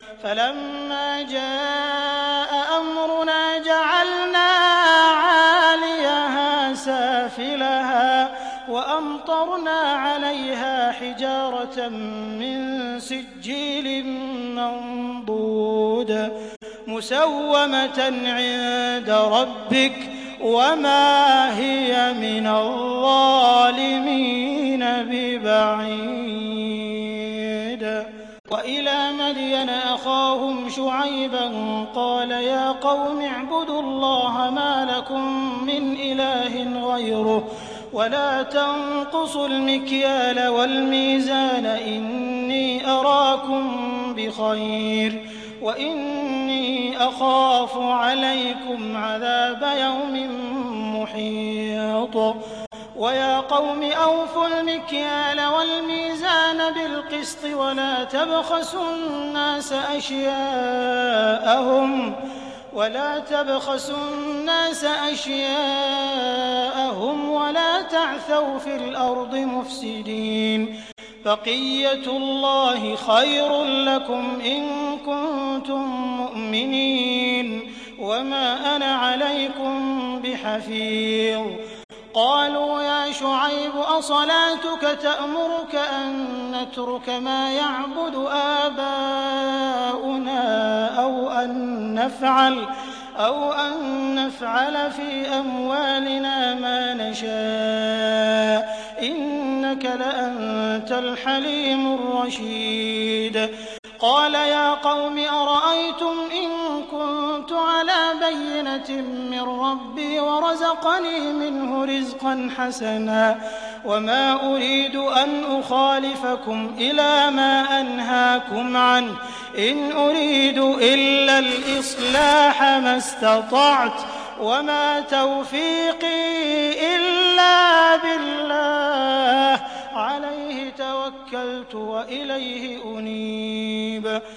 فلما جاء أمرنا جعلنا عاليها سافلها وأمطرنا عليها حجارة من سجيل منضود مسومة عند ربك وما هي من الظالمين ببعيد. وإلى مدين أخاهم شعيبا قال يا قوم اعبدوا الله ما لكم من إله غيره ولا تنقصوا المكيال والميزان إني أراكم بخير وإني أخاف عليكم عذاب يوم محيط. ويا قوم أوفوا المكيال والميزان بالقسط ولا تبخسوا الناس أشياءهم ولا تعثوا في الأرض مفسدين. بقية الله خير لكم إن كنتم مؤمنين وما أنا عليكم بحفيظ. قالوا يا شعيب أصلاتك تأمرك أن نترك ما يعبد آباؤنا أو أن نفعل في أموالنا ما نشاء إنك لأنت الحليم الرشيد. قال يا قوم أرأيتم إن كنت على بينة من ربي ورزقني منه رزقا حسنا وما أريد أن أخالفكم إلى ما أنهاكم عنه إن أريد إلا الإصلاح ما استطعت وما توفيقي إلا بالله عليه توكلت وإليه أنيب.